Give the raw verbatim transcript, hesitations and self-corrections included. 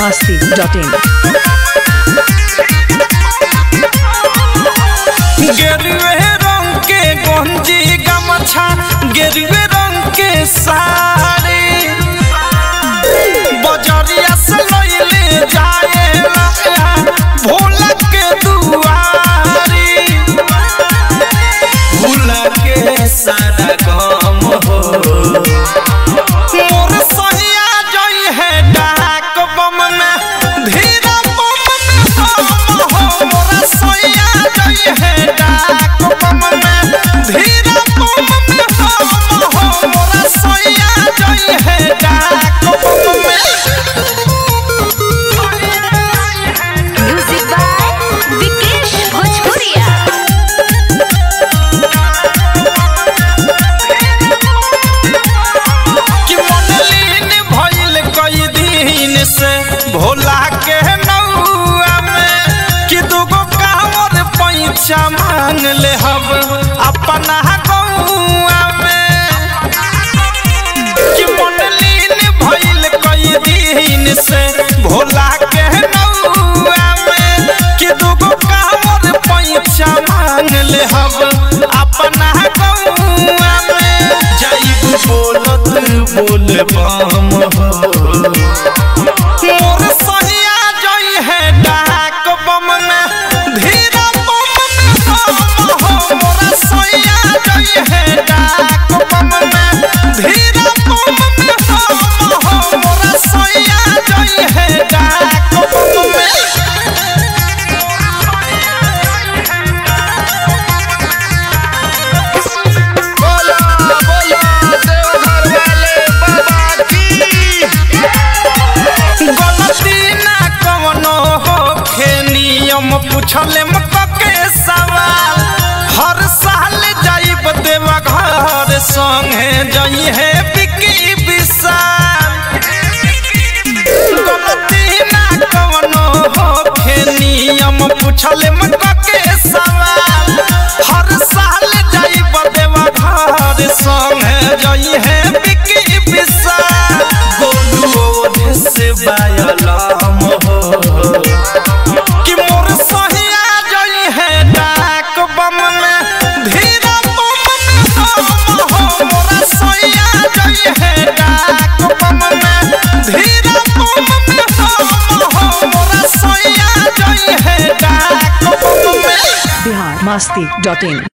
masti dot in. गेरुए रंग के गंजी गमछा गेरुए रंग के साड़ी बजरिया से लइले जाए भोला के दुआरी भोला के सारा गम हो मोर सहिया जई है डाक बम में धीरा बम में गम हो मोर सहिया जई है डाक बम में धीरा बम में गम हो मोर सहिया जई है डाक बम में। म्यूजिक बाय विकेश भोजपुरिया। कि मनलीन भइल कई दिन से भोला के नौआ में कि दुगो कांवर पैसा मांग ले हब अपना गौआ में कि मनलीन भइल कई दिन से भोला के नौआ में कि दुगो कांवर पैसा मांग ले हब अपना गौआ में जाइब बोलत बोल बम हो मोर सहिया जई है डाक बम में धीरा बम में गम हो मोर सहिया जई है डाक बम में धीरा बम में गम हो मोर सहिया जई है डाक बम में। बोला बोला देवघर वाले बाबा की। गलती ना कवनो होखे नियम पूछले मके सवाल हर साल जाइब देवघर संगे जई है बिकी विशाल गलती ना कवनो होखे नियम पूछले मके सवाल हर साल जाइब देवघर संगे जई है बिकी विशाल गोलू से बायलम हो कि मोर सहिया जई है डाक बम में धीरा बम में गम हो मोर सहिया जई है डाक बम में धीरा बम में गम हो मोर सहिया जई है डाक बम में। Bihar masti dot in.